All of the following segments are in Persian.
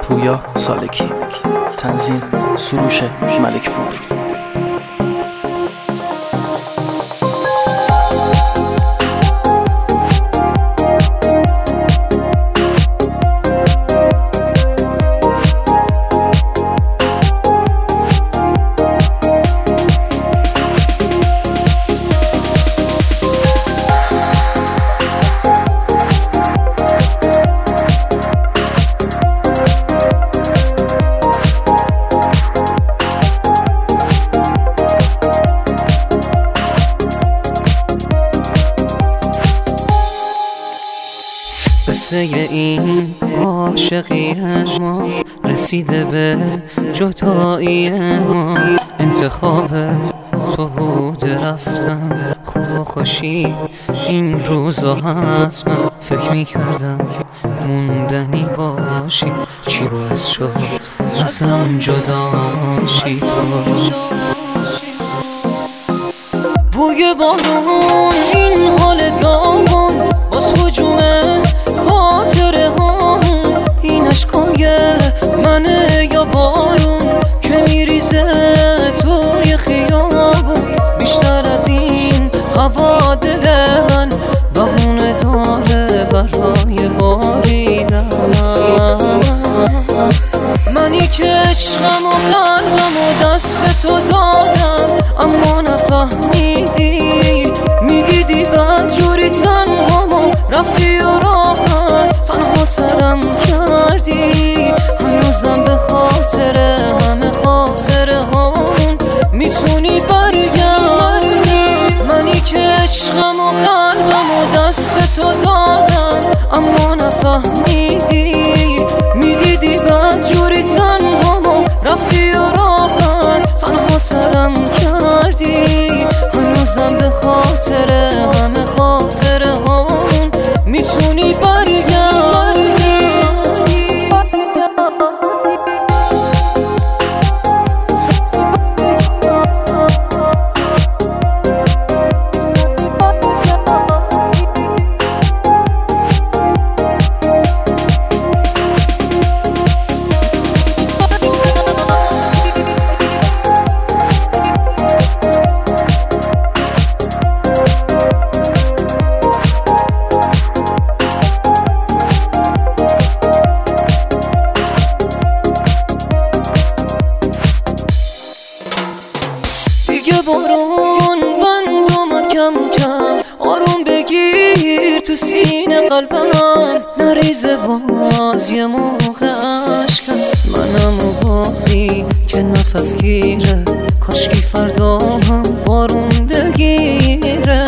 پویا سالکی، تنظیم سروش ملکپور. قصه این عاشقی ما رسیده به جدایی ما. انتخابت تو بود رفتن، خوب و خوشی این روزا حتما فکر میکردم موندنی باشی. چی باعث شد ازم جداشی تو؟ بوی بارون این حال داغون باز هجومه خاطره ها. این عشقای منه یا بارون که میریزه توی خیابون؟ بیشتر از این هوا دل من بهونه داره برای باریدن. منی که عشقم و قلبم و دست تو دادم اما نفهمیدی. میدیدی بدجوری تنهامو رفتی و راحت تنها ترم کردی. هنوزم به خاطر همه خاطره هامون میتونی برگردی. منی که عشقم و قلبم و دست تو دادم اما نفهمیدی. میدیدی بدجوری تنهامو رفتی و راحت تنها ترم کردی. هنوزم به خاطر همه خاطره هامون میتونی برگردی. بارون بند اومد کم کم، آروم بگیر تو سینه قلبم. نریزه باز یه موقع عشقم، منم و بازی که نفس گیره. کاشکی فردا هم بارون بگیره.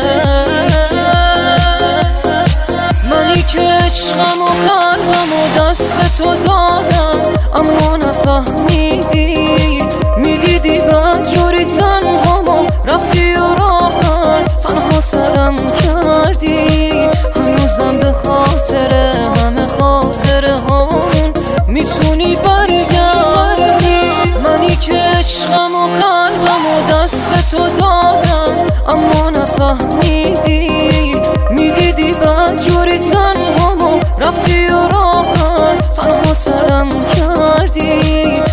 منی که عشقم و قلبم و دست تو دادم اما نفهمیدی. میدیدی بدجوری تنهامو رفتی و راحت تنها ترم کردی. هنوزم به خاطر همه خاطره هامون میتونی برگردی. منی که عشقم و قلبم و دست تو دادم اما نفهمیدی. میدیدی بدجوری تنهامو رفتی و راحت تنها ترم کردی.